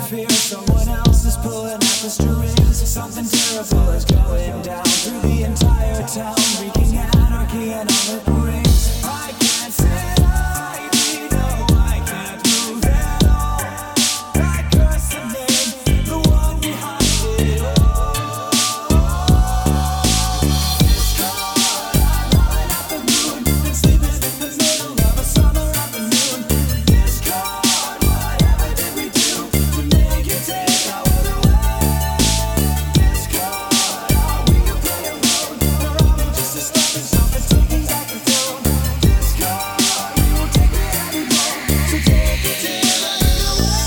fear someone else is pulling at the strings. Something terrible is going down through the entire town, wreaking anarchy and all it brings. I can't sit idly, no, I can't move at all. I curse the name, the one behind it all. This cold, I'm howling at the moon, been sleeping in the middle of a summer afternoon. This cold, whatever did we do to make you take our will away? This cold, are we a play alone, or are we just a stepping stone for taking back the throne? This cold, we will take it anymore, so take it till I get away.